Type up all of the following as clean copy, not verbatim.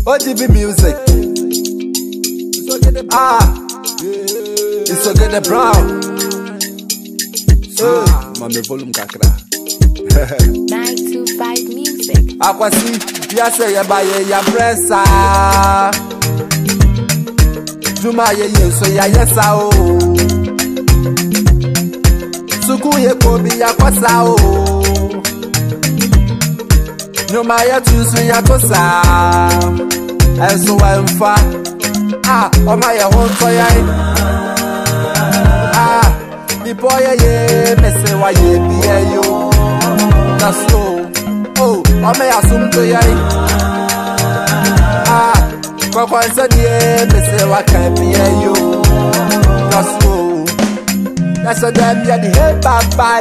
OGB music. It's okay the brown. Mame volume kakra. 925 music. Akwasi, ya say ya baye ya pressa. Juma ye so ya yesa o. Suku ye kobi ya kwasa o. Nyoma ya tusu ya kosa. Enso wa mfa. Oma ya honto ya. The boy ye mese wa ye biye yo. That's so. Oh, oma ya sumto ya. Kwa kwanza ye mese wa kan biye yo. That's so. That's a damn ya the head baba.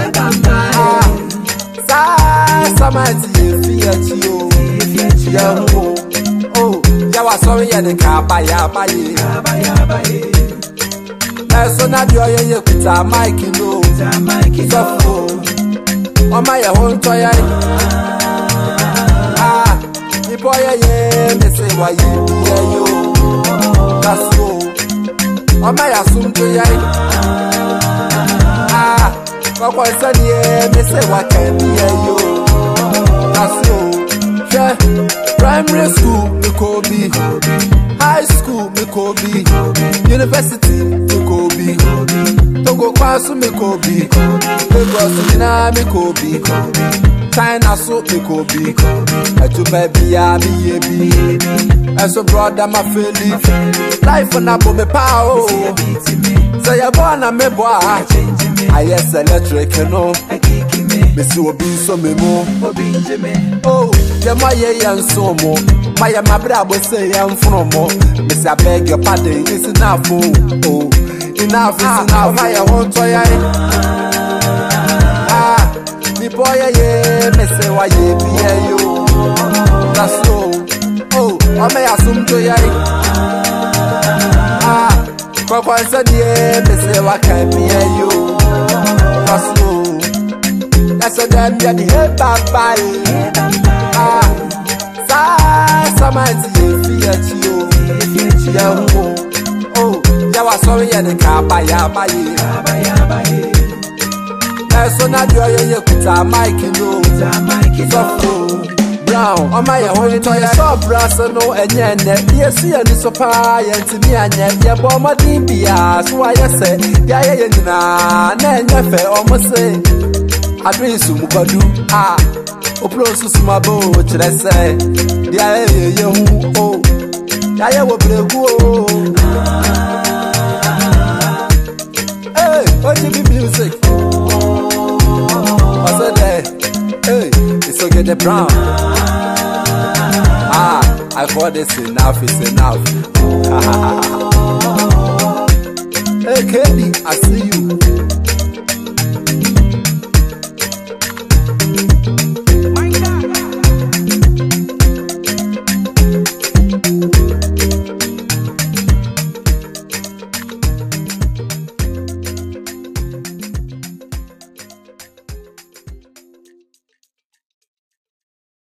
Samati ye fiat yo. Ya ho. Oh, ya wa sorry ya the kaba ya baye. So na dio ye kuta mic no. So o ma ya hon to ya. The boy ye me say why ye yo. That's so. O ma ya sum to ya. Kwa kwa sani ye me say why can ye yo. That's so. Primary school me Kobe, high school me Kobe, university me Kobe, Togo Kwasu me Kobe, Lagos Mina me Kobe, China so me Kobe, Etu baby ya me yebi, Eso brother my Philip, life on a bomb power, say ya born a me boy, I yes electric no. Missy will be so memo. Oh, the Maya and so more. Maya, my brother say I'm from more. Miss, I beg your pardon, it's enough. Oh, enough is enough. Maya won't try. The boy, yeah, Miss, why you be you? That's so. Oh, I may assume to ya. Papa said, yeah, Miss, why can't be you? That's so. That's a damn ya the head baba. Samati ye fiat yo. Ya ho. Oh, ya wa sorry ya the kaba ya baye. So na dio ye kuta mic no. So brown. O ma ya ho to ya so brass no enye ne. Yes ya ni so pa ya ntimi anya. Ya bo ma din bia so wa ya se. Ya ye nyina na enye fe o mo se. Adresu mukadu oplosu sumabo chirese dia ye hu o ya ye wo bregu o hey OGB music what's that hey it's okay the brown I thought this enough is enough hey Kenny I see you